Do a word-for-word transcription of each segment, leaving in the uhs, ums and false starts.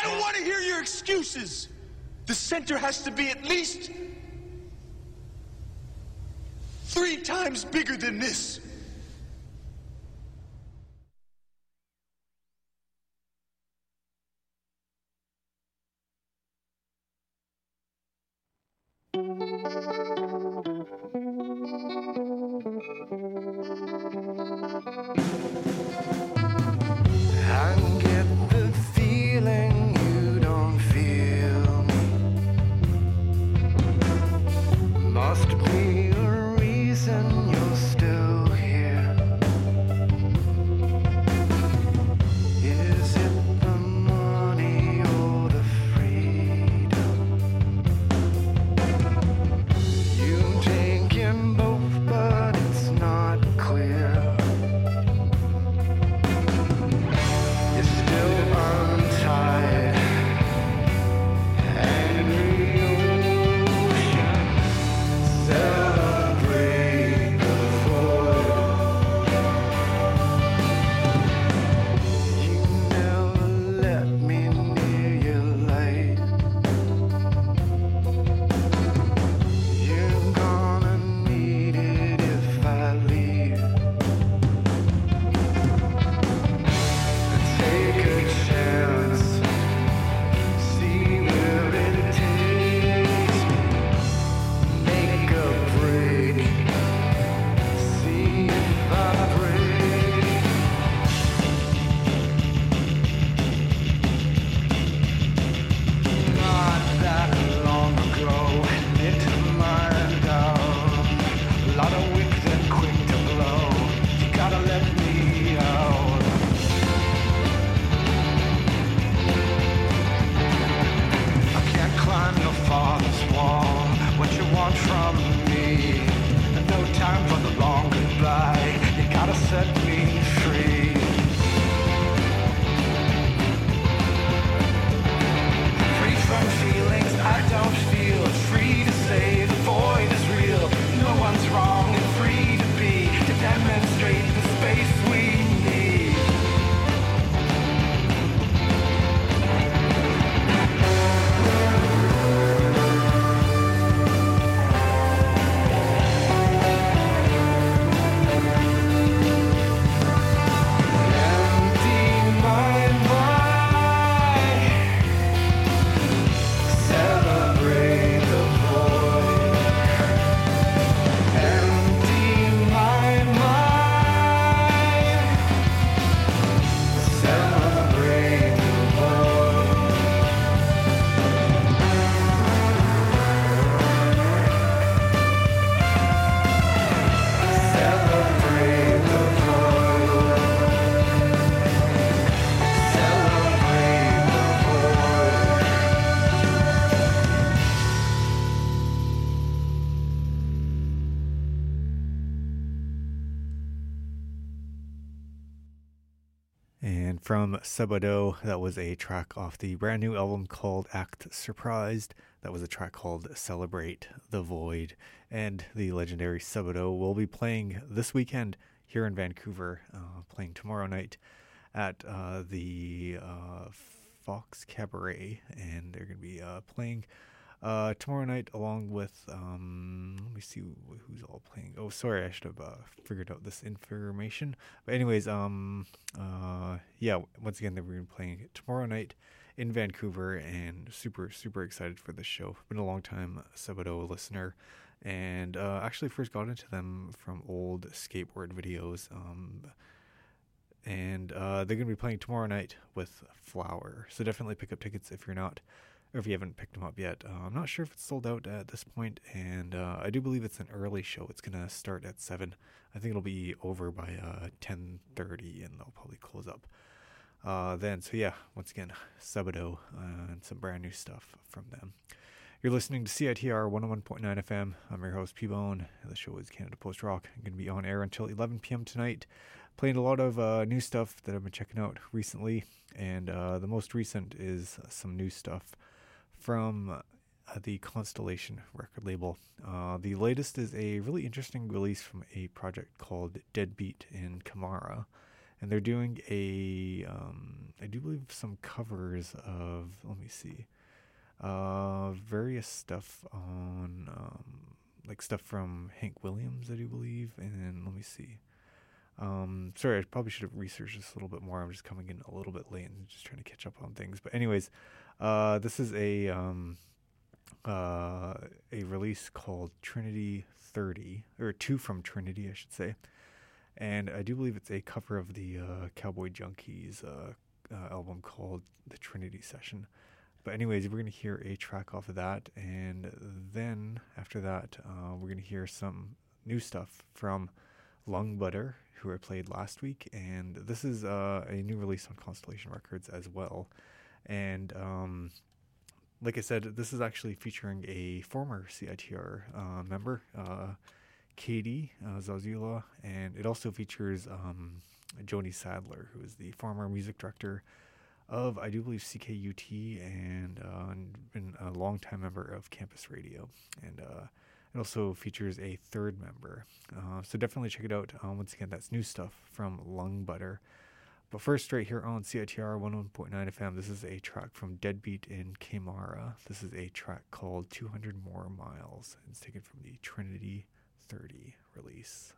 don't want to hear your excuses. The center has to be at least three times bigger than this. From Sabado, that was a track off the brand new album called Act Surprised. That was a track called Celebrate the Void. And the legendary Sabado will be playing this weekend here in Vancouver, uh, playing tomorrow night at uh, the uh, Fox Cabaret. And they're going to be uh, playing uh, tomorrow night along with, um, let me see who's all playing. Oh, sorry, I should have uh, figured out this information. But anyways, um, uh, yeah, once again, they're going to be playing tomorrow night in Vancouver, and super, super excited for this show. Been a long time Sabado listener, and uh, actually first got into them from old skateboard videos. Um, and uh, they're going to be playing tomorrow night with Flower. So definitely pick up tickets if you're not, or if you haven't picked them up yet. Uh, I'm not sure if it's sold out at this point, and uh, I do believe it's an early show. It's going to start at seven. I think it'll be over by uh, ten thirty, and they'll probably close up uh, then. So yeah, once again, Sabado uh, and some brand new stuff from them. You're listening to C I T R one oh one point nine F M. I'm your host, P-Bone. The show is Canada Post Rock. I'm going to be on air until eleven p.m. tonight, playing a lot of uh, new stuff that I've been checking out recently, and uh, the most recent is some new stuff from uh, the Constellation record label. Uh, the latest is a really interesting release from a project called Deadbeat in Kamara, and they're doing a, um, I do believe some covers of, let me see, uh, various stuff on, um, like stuff from Hank Williams, I do believe, and let me see. Um, sorry, I probably should have researched this a little bit more. I'm just coming in a little bit late and just trying to catch up on things. But anyways, uh, this is a um, uh, a release called Trinity thirty, or two from Trinity, I should say. And I do believe it's a cover of the uh, Cowboy Junkies uh, uh, album called The Trinity Session. But anyways, we're going to hear a track off of that. And then after that, uh, we're going to hear some new stuff from Lung Butter, who I played last week. And this is uh, a new release on Constellation Records as well. And um, like I said, this is actually featuring a former C I T R uh, member, uh, Katie uh, Zazula, and it also features um, Joni Sadler, who is the former music director of, I do believe, C K U T, and uh, been a longtime member of Campus Radio. And uh, it also features a third member. Uh, so definitely check it out. Um, once again, that's new stuff from Lung Butter. But first, right here on C I T R one oh one point nine F M, this is a track from Deadbeat and Kamara. This is a track called two hundred More Miles. It's taken from the Trinity thirty release.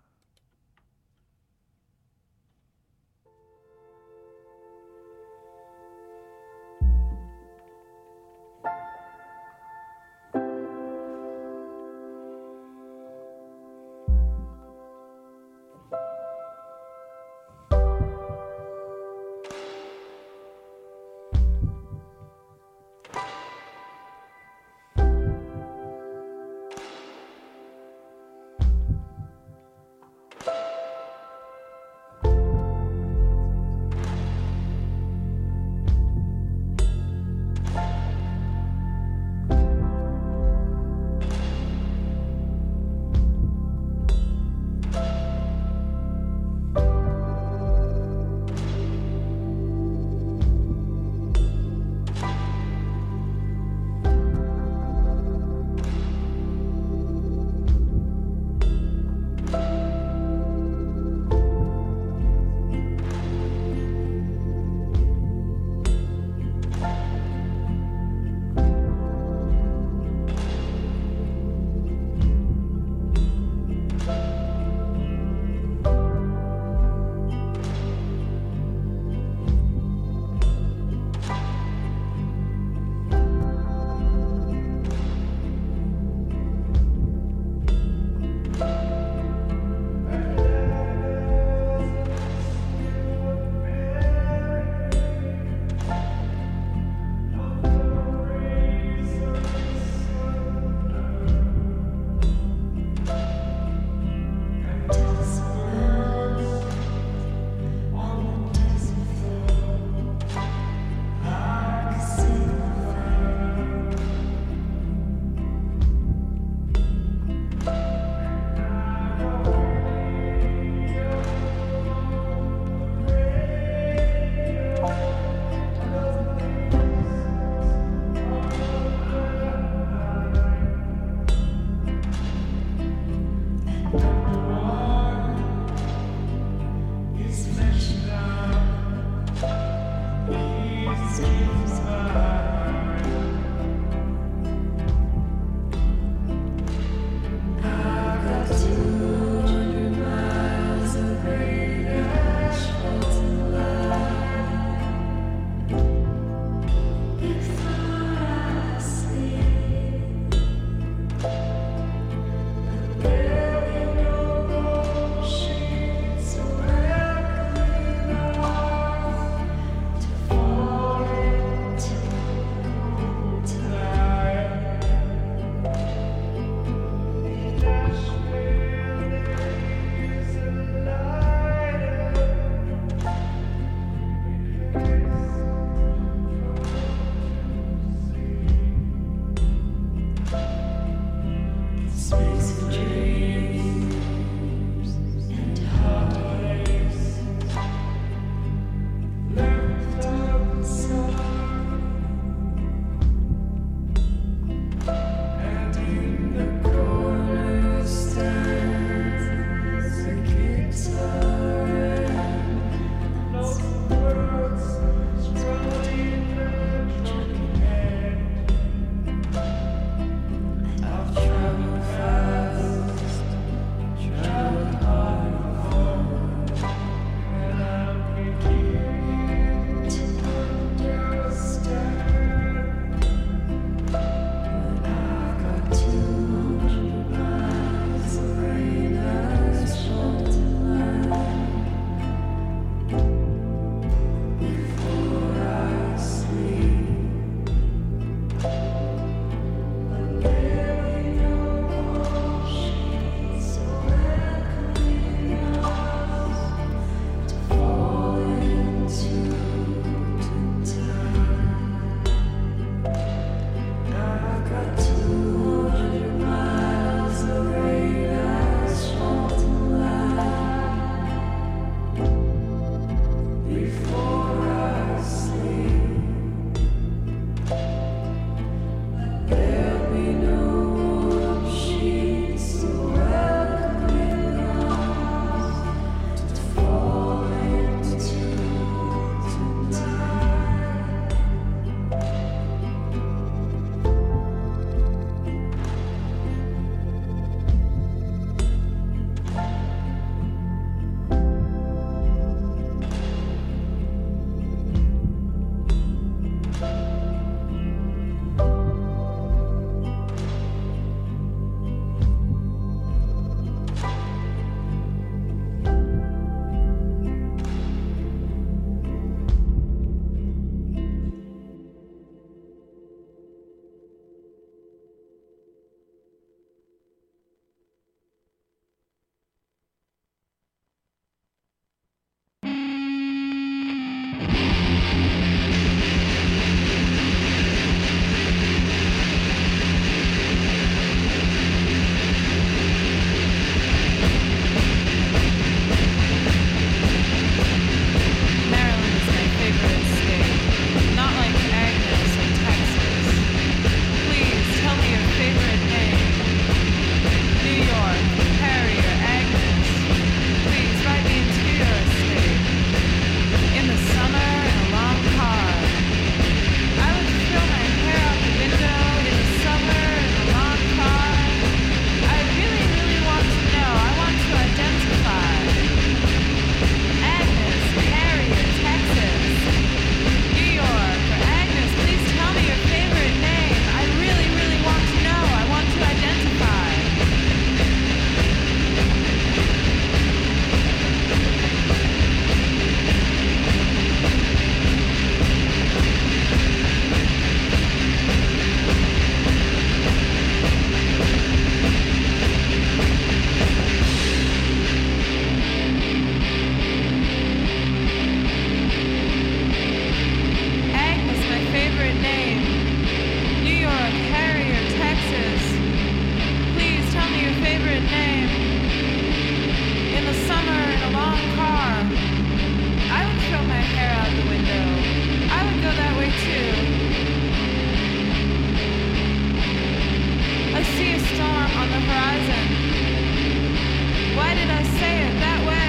on the horizon. Why did I say it that way?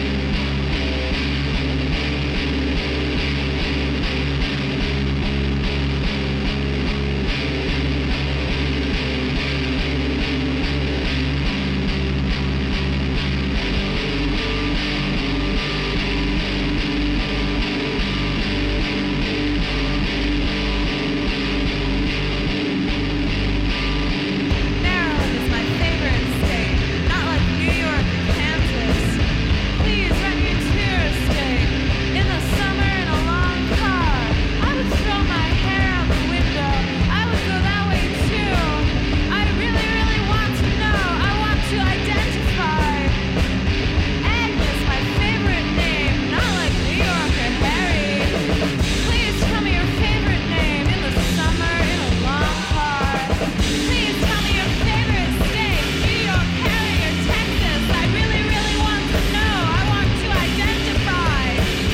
Maryland is my favorite state, not like New York or Kansas. Please let me to a state. In the summer in a long car, I would throw my hair out the window. I would go that way too. I really, really want to know. I want to identify. Agnes, my favorite name, not like New York or Harry. Please tell me your favorite name. In the summer in a long car. Please tell me your favorite state. New York, Harry, or Texas. I really, really want to know. I want to identify.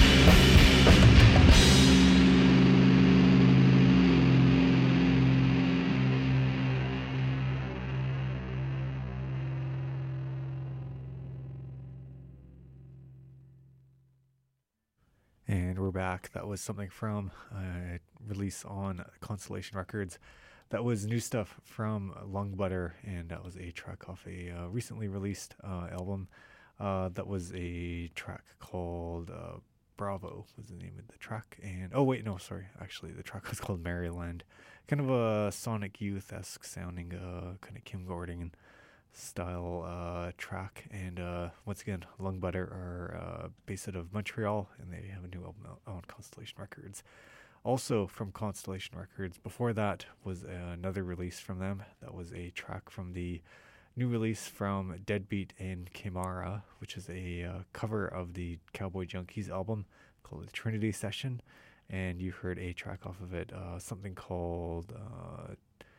And we're back. That was something from a release on Constellation Records. That was new stuff from Lung Butter, and that was a track off a uh, recently released uh, album. Uh, that was a track called uh, Bravo, was the name of the track. And oh wait, no, sorry. Actually, the track was called Maryland. Kind of a Sonic Youth-esque sounding, uh, kind of Kim Gordon style uh, track. And uh, once again, Lung Butter are uh, based out of Montreal, and they have a new album out on Constellation Records. Also from Constellation Records, before that was uh, another release from them. That was a track from the new release from Deadbeat and Kimara, which is a uh, cover of the Cowboy Junkies album called The Trinity Session. And you heard a track off of it, uh, something called uh,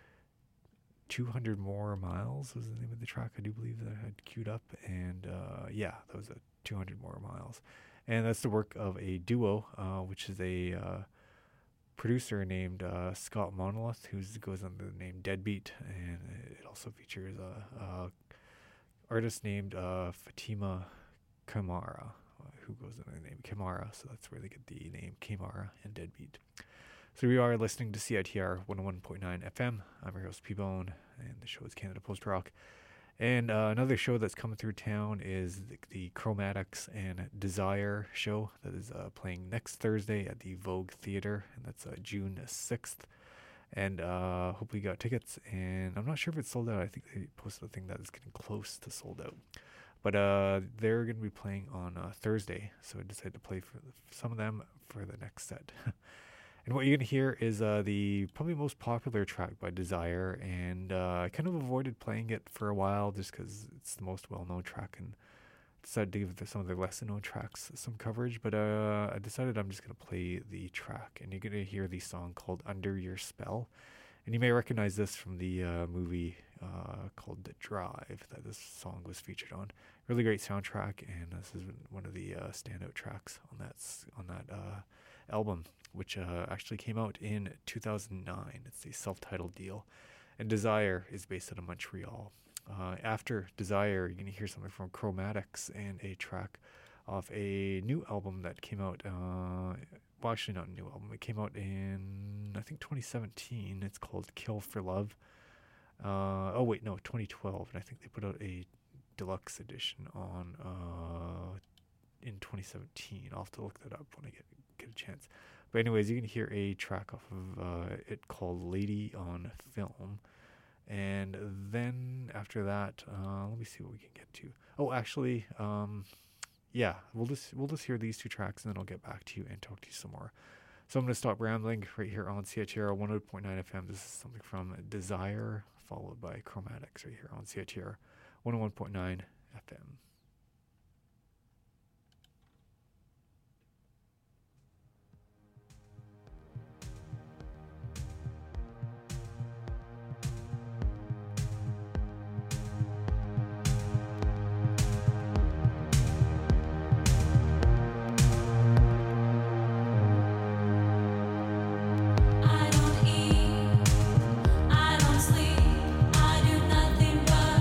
two hundred More Miles was the name of the track, I do believe, that I had queued up. And uh, yeah, that was a two hundred More Miles. And that's the work of a duo, uh, which is a uh, producer named uh, Scott Monolith, who goes under the name Deadbeat. And it also features a, a artist named uh, Fatima Kamara, who goes under the name Kimara. So that's where they get the name Kimara and Deadbeat. So we are listening to C I T R one oh one point nine F M. I'm your host, P-Bone, and the show is Canada Post Rock. And uh, another show that's coming through town is the, the Chromatics and Desire show that is uh, playing next Thursday at the Vogue Theatre, and that's uh, June sixth. And uh, hopefully you got tickets, and I'm not sure if it's sold out. I think they posted a thing that is getting close to sold out. But uh, they're going to be playing on uh, Thursday, so I decided to play for some of them for the next set. And what you're going to hear is uh, the probably most popular track by Desire, and uh, I kind of avoided playing it for a while just because it's the most well-known track, and decided to give some of the lesser-known tracks some coverage, but uh, I decided I'm just going to play the track, and you're going to hear the song called Under Your Spell. And you may recognize this from the uh, movie uh, called The Drive that this song was featured on. Really great soundtrack, and this is one of the uh, standout tracks on that on that uh, album, which uh, actually came out in two thousand nine. It's a self-titled deal. And Desire is based out of Montreal. Uh, after Desire, you're going to hear something from Chromatics and a track off a new album that came out, uh, well, actually not a new album. It came out in, I think, twenty seventeen. It's called Kill for Love. Uh, oh, wait, no, twenty twelve. And I think they put out a deluxe edition on uh, in twenty seventeen. I'll have to look that up when I get, get a chance. But anyways, you can hear a track off of uh, it called Lady on Film. And then after that, uh, let me see what we can get to. Oh, actually, um, yeah, we'll just we'll just hear these two tracks, and then I'll get back to you and talk to you some more. So I'm going to stop rambling right here on C H R one oh point nine F M. This is something from Desire, followed by Chromatics right here on C H R one oh one point nine F M. I don't eat, I don't sleep, I do nothing but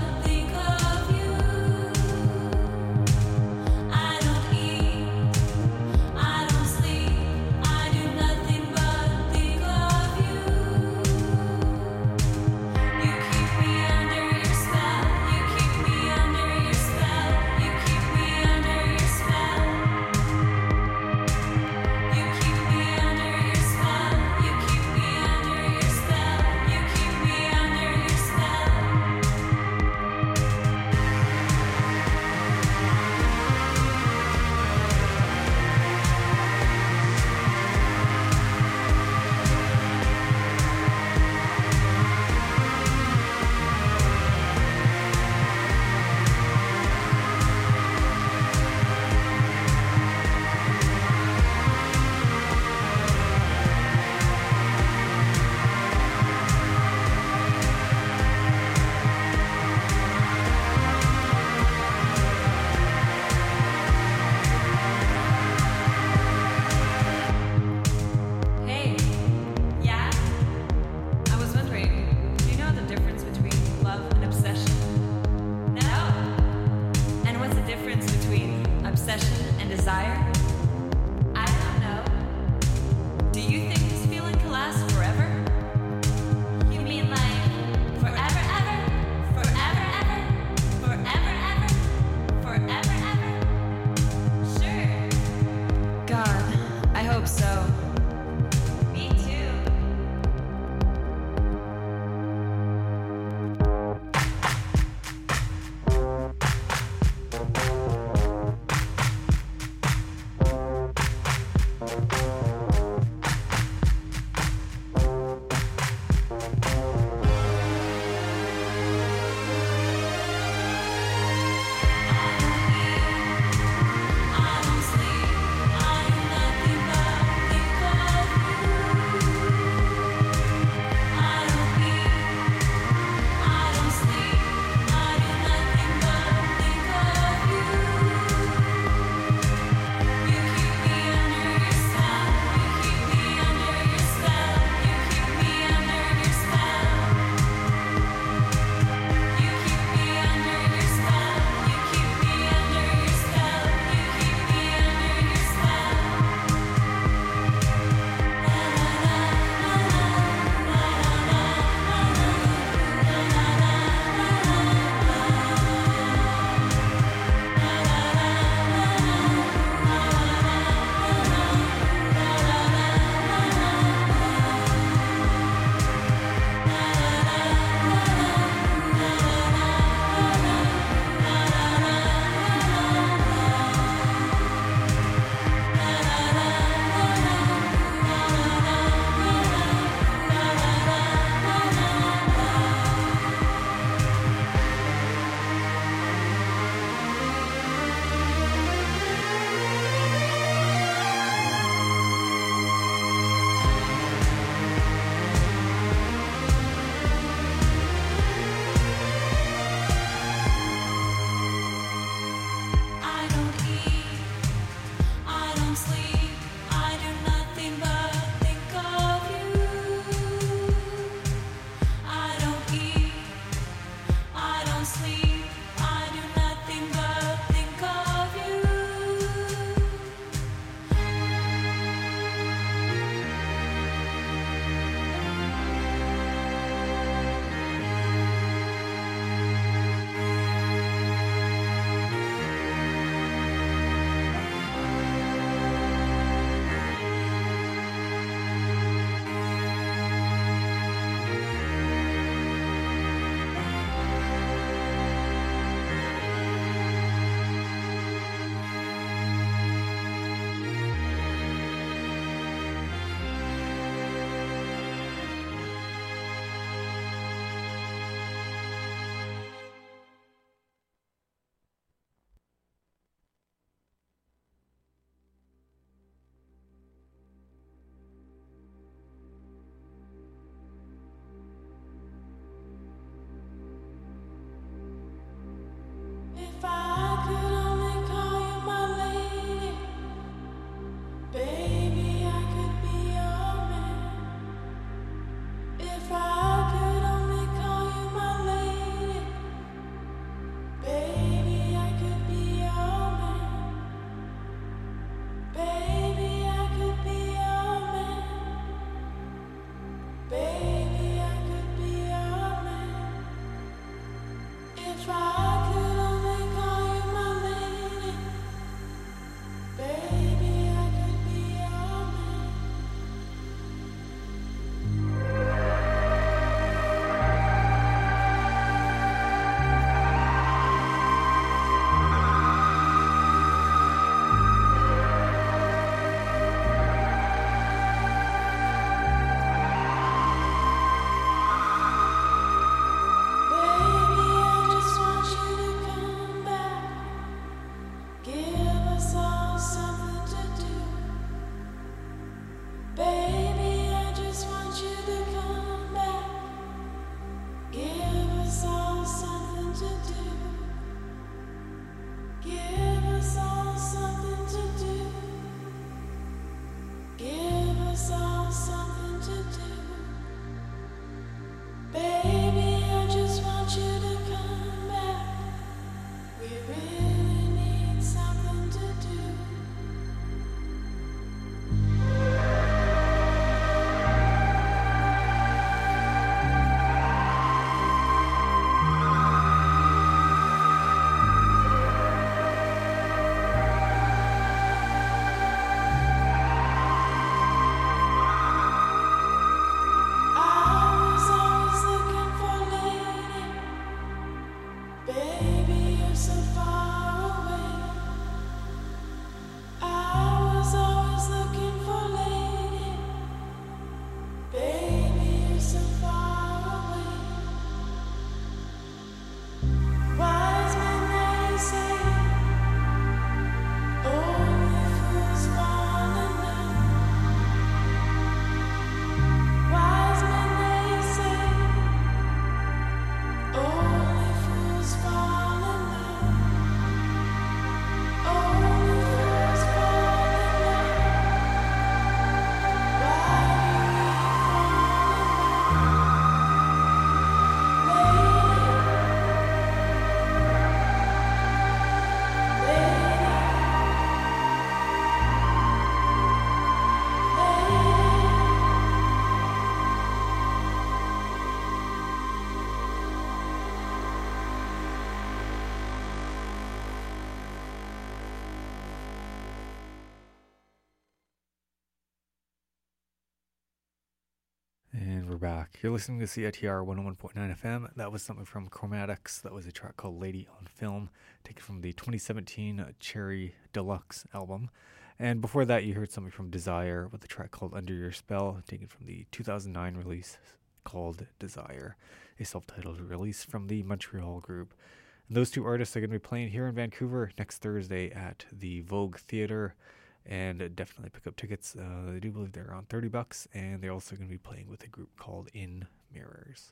And we're back. You're listening to C I T R one oh one point nine F M. That was something from Chromatics. That was a track called Lady on Film, taken from the twenty seventeen Cherry Deluxe album. And before that, you heard something from Desire with a track called Under Your Spell, taken from the two thousand nine release called Desire, a self-titled release from the Montreal group. And those two artists are going to be playing here in Vancouver next Thursday at the Vogue Theatre. And definitely pick up tickets. Uh, I do believe they're around thirty bucks, and they're also going to be playing with a group called In Mirrors.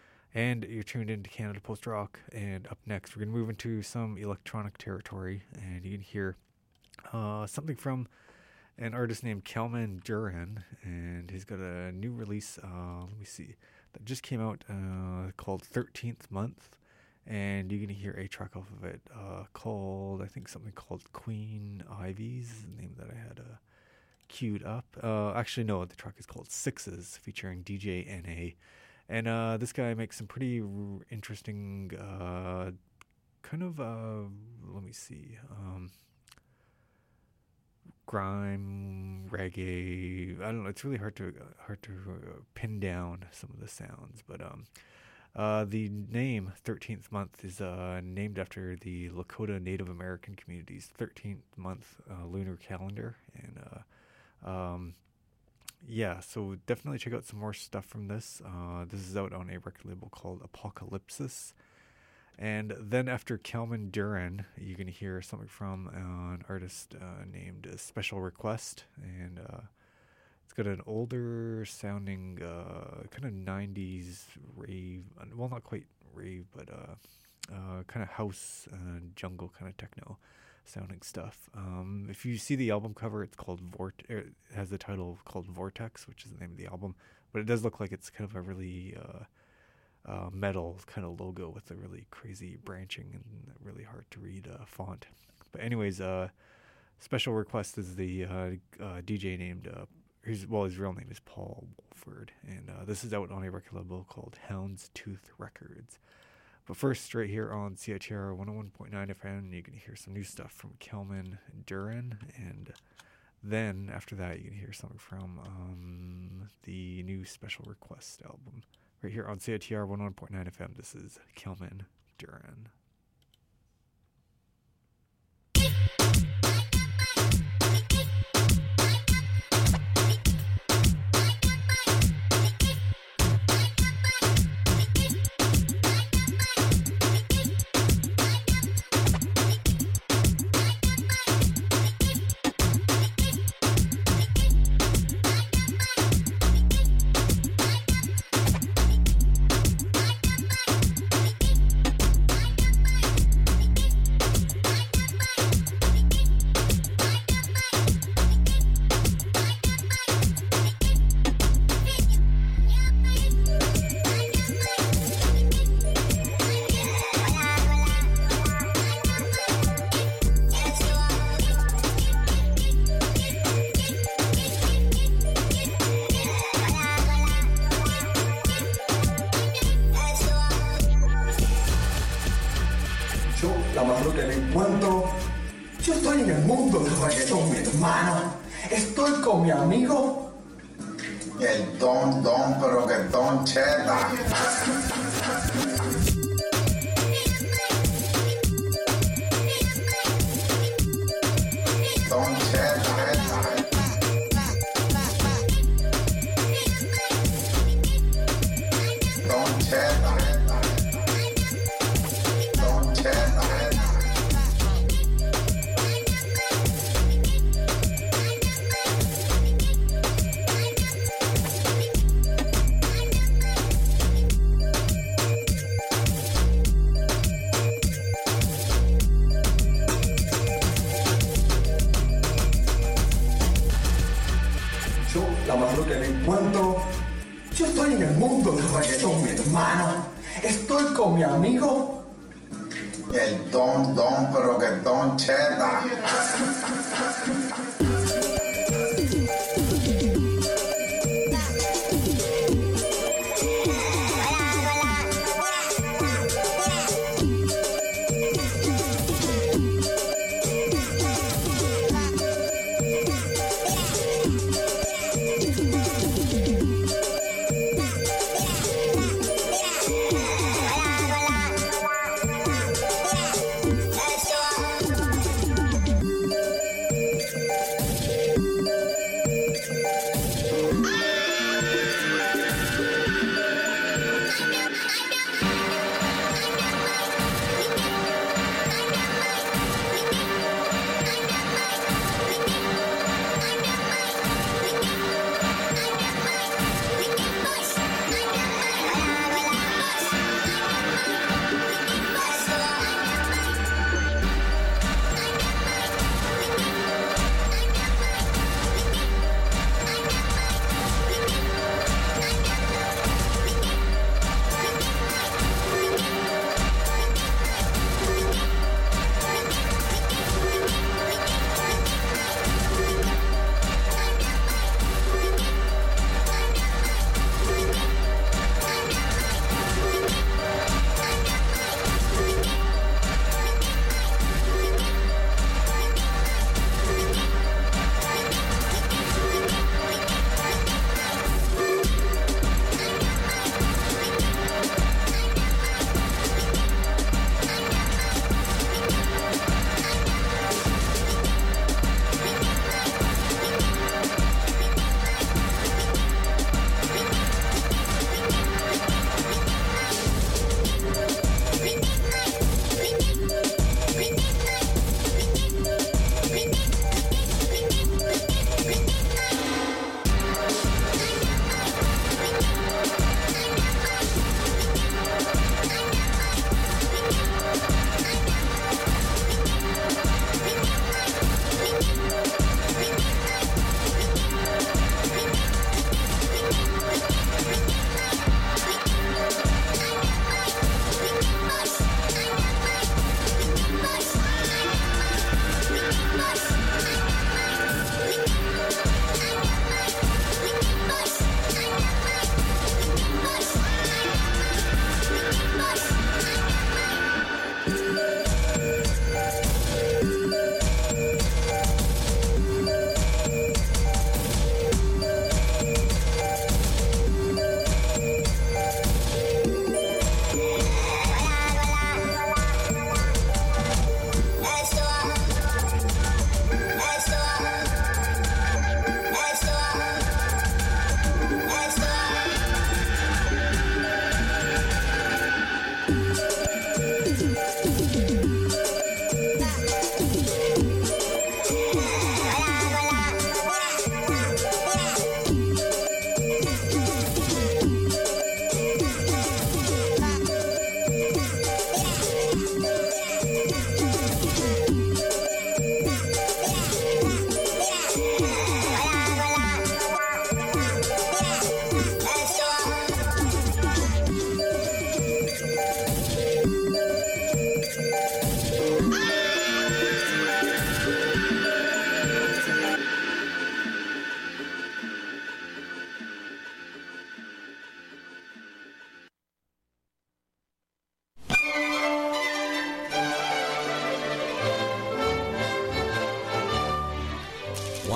And you're tuned into Canada Post Rock, and up next we're going to move into some electronic territory, and you can hear uh, something from an artist named Kelman Duran, and he's got a new release, uh, let me see, that just came out uh, called thirteenth Month. And you're going to hear a track off of it uh, called, I think something called Queen Ivy's, the name that I had uh, queued up. Uh, actually, no, the track is called Sixes, featuring D J N A. And uh, this guy makes some pretty r- interesting, uh, kind of, uh, let me see, um, grime, reggae. I don't know, it's really hard to hard to uh, pin down some of the sounds, but um. Uh, the name thirteenth Month is uh, named after the Lakota Native American community's thirteenth month uh, lunar calendar. And uh, um, yeah, so definitely check out some more stuff from this. Uh, this is out on a record label called Apocalypsis. And then after Kelman Duran, you can hear something from uh, an artist uh, named Special Request. And uh, it's got an older sounding uh, kind of nineties rave, well, not quite rave, but uh, uh, kind of house and jungle kind of techno sounding stuff. Um, if you see the album cover, it's called Vort. It has the title called Vortex, which is the name of the album, but it does look like it's kind of a really uh, uh, metal kind of logo with a really crazy branching and really hard to read uh, font. But anyways, uh, Special Request is the uh, uh, D J named, uh, his, well, his real name is Paul Wolford, and uh, this is out on a record label called Houndstooth Records. But first, right here on C I T R one oh one point nine F M, you can hear some new stuff from Kelman Duran, and then after that, you can hear something from um, the new Special Request album. Right here on C I T R one oh one point nine F M, this is Kelman Duran. La mejor que me encuentro. Yo estoy en el mundo del reggaetón, mi hermano. Estoy con mi amigo. El Don Don, pero que Don Cheta. Don Cheta. Don Cheta. Don Cheta. La mejor que me encuentro. Yo estoy en el mundo del reggaetón, mi hermano. Estoy con mi amigo. El Don Don, pero que Don Cheta.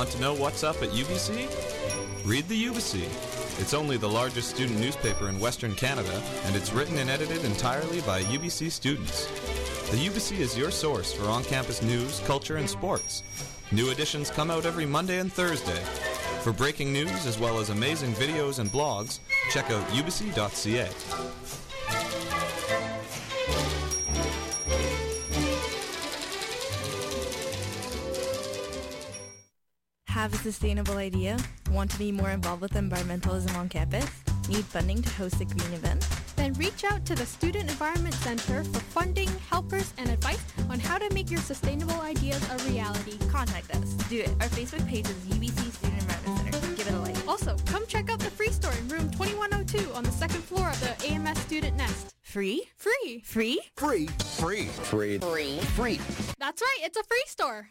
Want to know what's up at U B C? Read the U B C. It's only the largest student newspaper in Western Canada, and it's written and edited entirely by U B C students. The U B C is your source for on-campus news, culture, and sports. New editions come out every Monday and Thursday. For breaking news as well as amazing videos and blogs, check out u b c dot c a. Have a sustainable idea? Want to be more involved with environmentalism on campus? Need funding to host a green event? Then reach out to the Student Environment Center for funding, helpers, and advice on how to make your sustainable ideas a reality. Contact us. Do it. Our Facebook page is U B C Student Environment Center. Give it a like. Also, come check out the Free Store in room twenty-one oh two on the second floor of the A M S Student Nest. Free? Free. Free? Free. Free. Free. Free. Free. That's right, it's a free store.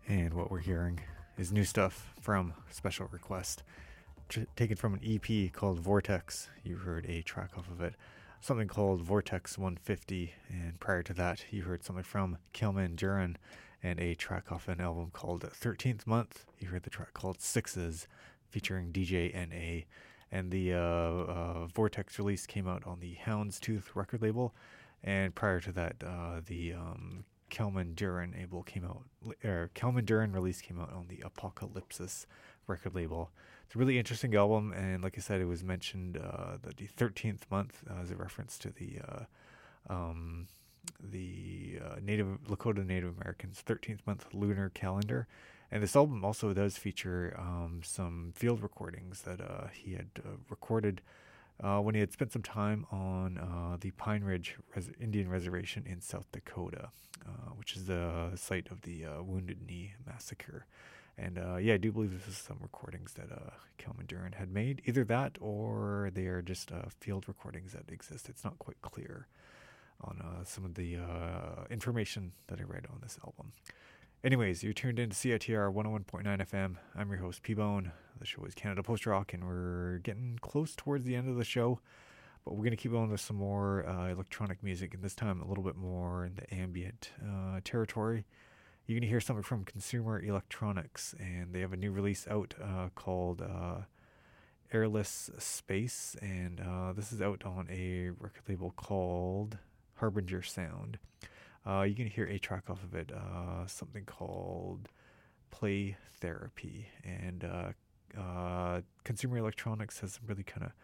And what we're hearing is new stuff from Special Request, tr- taken from an E P called Vortex. You heard a track off of it, something called Vortex one fifty, and prior to that you heard something from Kelman Duran and a track off an album called thirteenth Month. You heard the track called Sixes featuring D J N A, and the uh, uh, Vortex release came out on the Houndstooth record label, and prior to that uh, the um, Kelman Duran label came out, or Kelman Duran release came out on the Apocalypsis record label. It's a really interesting album, and like I said, it was mentioned uh, that the thirteenth month uh, as a reference to the uh, um, the uh, Native Lakota Native Americans thirteenth month lunar calendar. And this album also does feature um, some field recordings that uh, he had uh, recorded Uh, when he had spent some time on uh, the Pine Ridge Res- Indian Reservation in South Dakota, uh, which is the site of the uh, Wounded Knee Massacre. And uh, yeah, I do believe this is some recordings that uh, Kelman Duran had made. Either that or they are just uh, field recordings that exist. It's not quite clear on uh, some of the uh, information that I read on this album. Anyways, you're tuned in to C I T R one oh one point nine F M. I'm your host, P-Bone. The show is Canada Post Rock, and we're getting close towards the end of the show. But we're going to keep going with some more uh, electronic music, and this time a little bit more in the ambient uh, territory. You're going to hear something from Consumer Electronics, and they have a new release out uh, called uh, Airless Space, and uh, this is out on a record label called Harbinger Sound. Uh, you can hear a track off of it, uh, something called Play Therapy. And uh, uh, Consumer Electronics has some really kind of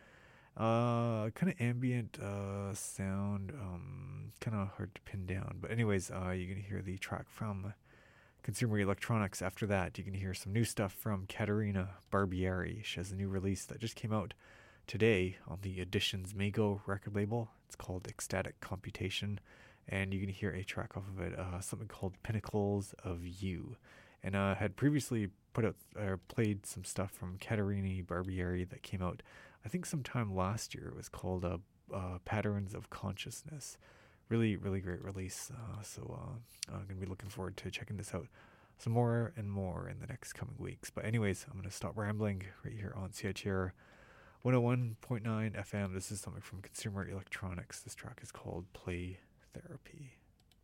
uh, kind of ambient uh, sound, um, kind of hard to pin down. But anyways, uh, you can hear the track from Consumer Electronics. After that, you can hear some new stuff from Katerina Barbieri. She has a new release that just came out today on the Editions Mago record label. It's called Ecstatic Computation. And you can hear a track off of it, uh, something called Pinnacles of You. And I uh, had previously put out or played some stuff from Katerina Barbieri that came out, I think, sometime last year. It was called uh, uh, Patterns of Consciousness. Really, really great release. Uh, so uh, I'm going to be looking forward to checking this out some more and more in the next coming weeks. But anyways, I'm going to stop rambling right here on C I T R one oh one point nine F M. This is something from Consumer Electronics. This track is called Play Therapy.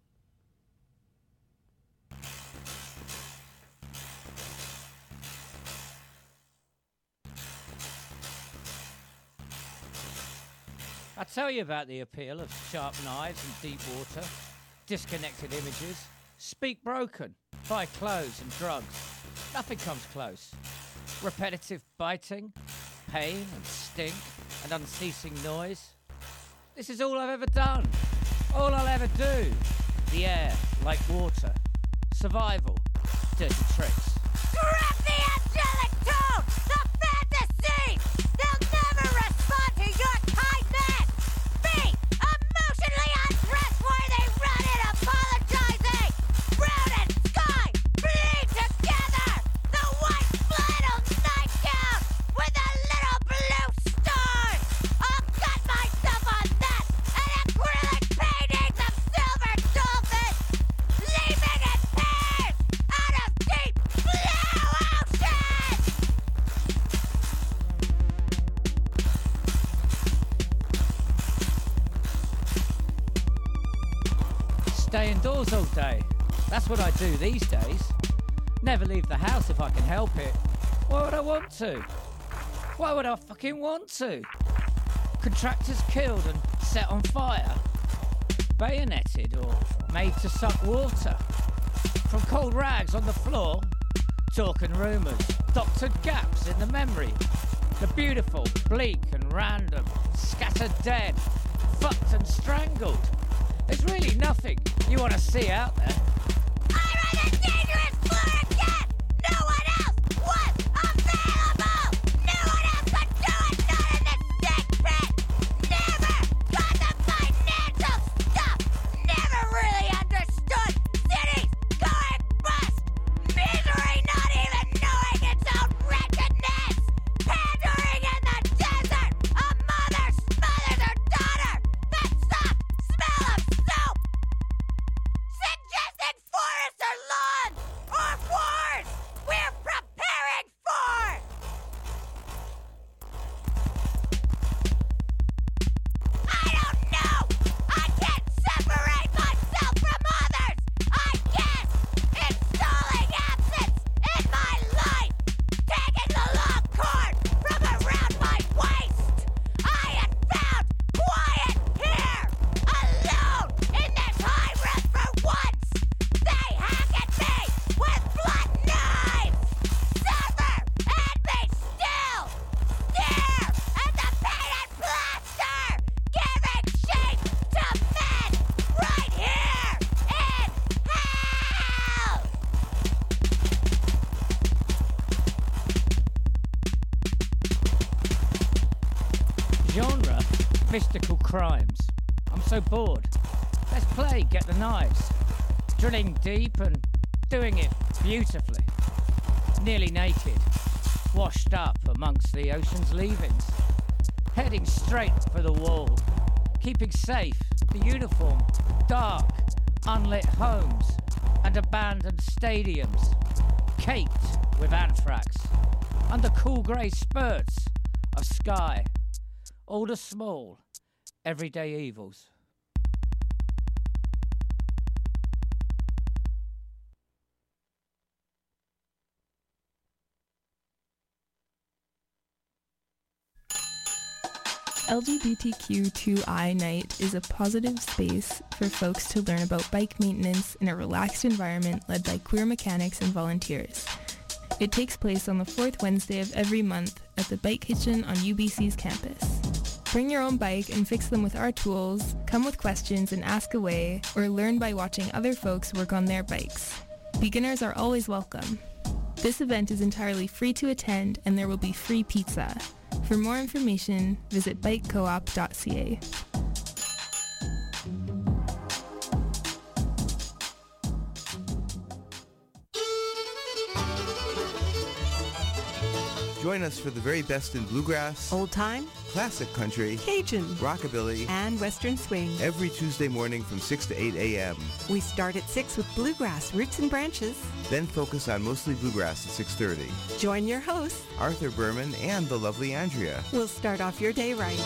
I tell you about the appeal of sharp knives and deep water, disconnected images, speak broken, buy clothes and drugs. Nothing comes close. Repetitive biting, pain and stink and unceasing noise. This is all I've ever done. All I'll ever do. The air, like water. Survival, dirty tricks. Grab the angelic tone! The fantasy! They'll never respond to your kindness! Be emotionally untrustworthy, running, apologizing! Brown and sky bleed together! The white flannel nightgown with a little blue star! I'll cut myself on that! An acrylic paintings of silver dolphins! Leaving in pairs out of deep blue ocean! Stay indoors all day. That's what I do these days. Never leave the house if I can help it. Why would I want to? Why would I fucking want to? Contractors killed and set on fire. Bayoneted or made to suck water. From cold rags on the floor, talk and rumours, doctored gaps in the memory. The beautiful, bleak and random, scattered dead, fucked and strangled. There's really nothing you want to see out there. I ran the dangerous floor again! No one else was available! No one else could do it, not in this sick pit! Never got the financial stuff! Never really understood cities going bust! Misery not even knowing its own wretchedness! Pandering in the desert! A mother smothers her daughter! That soft smell of soap! Suggesting mystical crimes. I'm so bored. Let's play Get the Knives. Drilling deep and doing it beautifully. Nearly naked, washed up amongst the ocean's leavings. Heading straight for the wall. Keeping safe the uniform, dark, unlit homes and abandoned stadiums. Caked with anthrax. Under cool grey spurts of sky. All the small, everyday evils. L G B T Q two I Night is a positive space for folks to learn about bike maintenance in a relaxed environment led by queer mechanics and volunteers. It takes place on the fourth Wednesday of every month at the Bike Kitchen on U B C's campus. Bring your own bike and fix them with our tools, come with questions and ask away, or learn by watching other folks work on their bikes. Beginners are always welcome. This event is entirely free to attend and there will be free pizza. For more information, visit bike coop dot c a. Join us for the very best in bluegrass, old time, classic country, Cajun, rockabilly, and western swing. Every Tuesday morning from six to eight a.m. We start at six with bluegrass, roots and branches. Then focus on mostly bluegrass at six thirty. Join your hosts, Arthur Berman and the lovely Andrea. We'll start off your day right.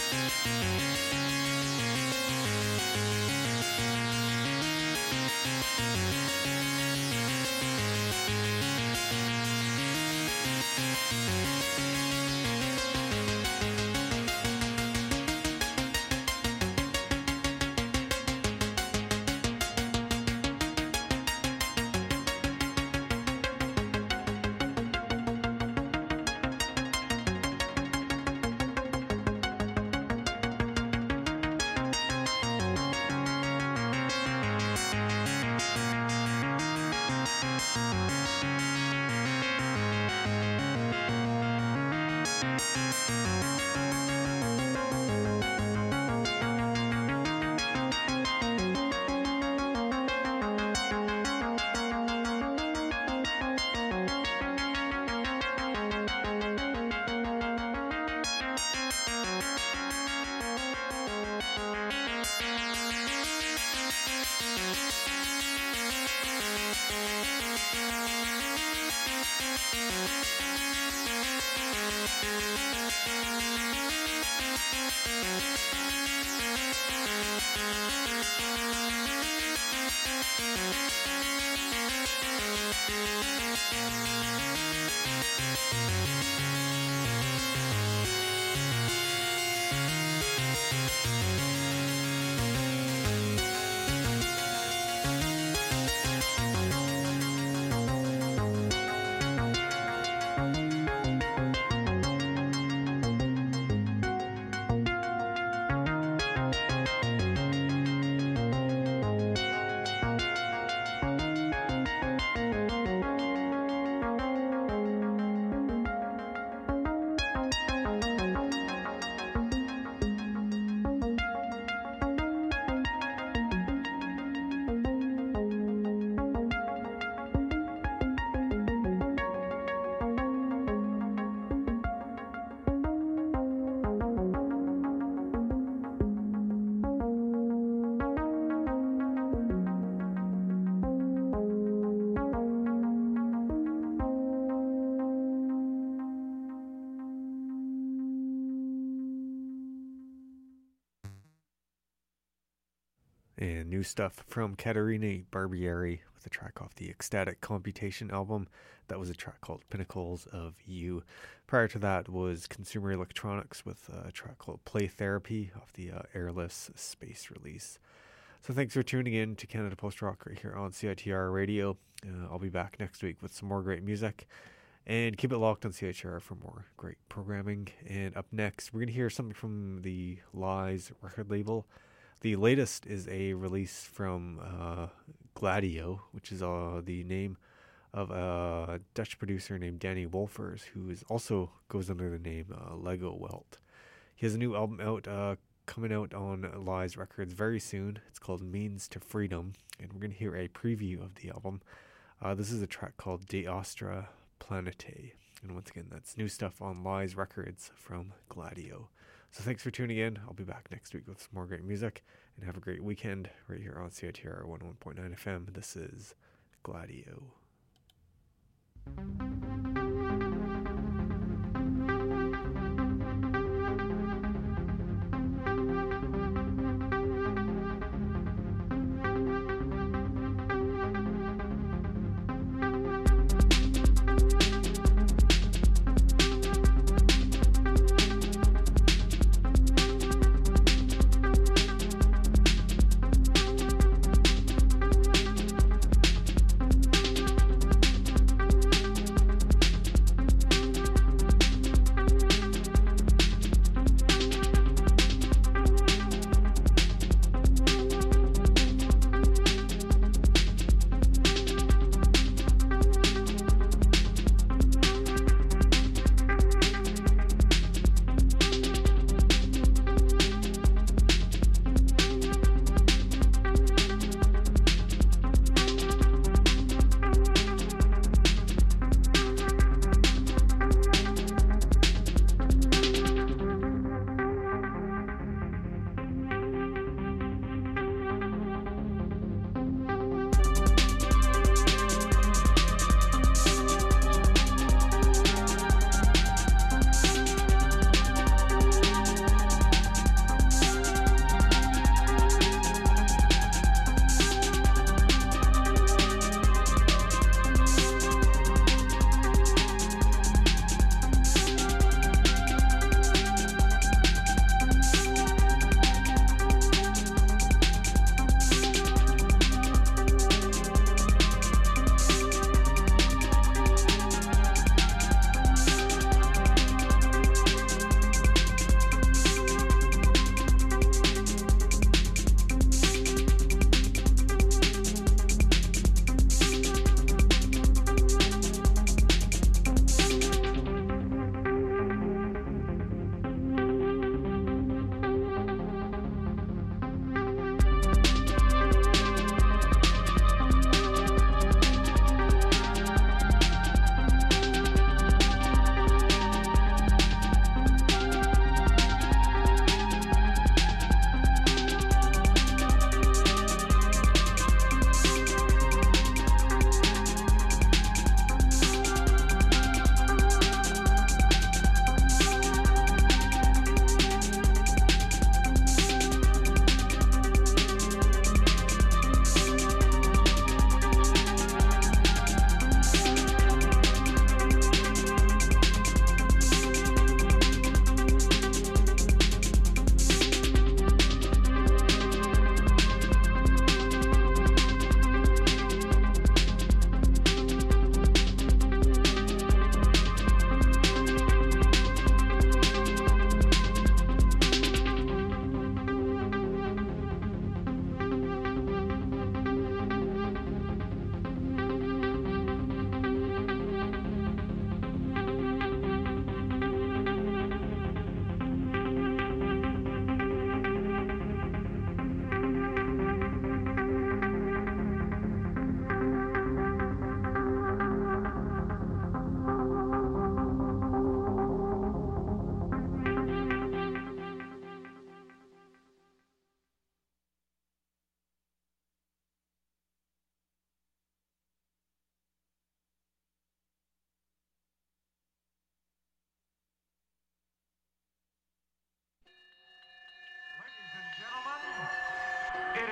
And new stuff from Caterina Barbieri with a track off the Ecstatic Computation album. That was a track called Pinnacles of You. Prior to that was Consumer Electronics with a track called Play Therapy off the uh, Airless Space release. So thanks for tuning in to Canada Post Rock right here on C I T R Radio. Uh, I'll be back next week with some more great music. And keep it locked on C I T R for more great programming. And up next, we're going to hear something from the Lies record label. The latest is a release from uh, Gladio, which is uh, the name of a Dutch producer named Danny Wolfers, who is also goes under the name uh, Lego Welt. He has a new album out, uh, coming out on Lies Records very soon. It's called Means to Freedom, and we're going to hear a preview of the album. Uh, this is a track called De Astra Planetae, and once again, that's new stuff on Lies Records from Gladio. So thanks for tuning in. I'll be back next week with some more great music, and have a great weekend right here on C I T R one oh one point nine F M. This is Gladio.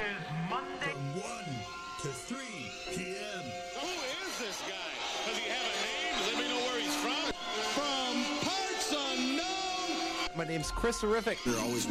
is Monday. From one to three p.m. Who is this guy? Does he have a name? Does anybody know where he's from? From parts unknown. My name's Chris Horrific. You're always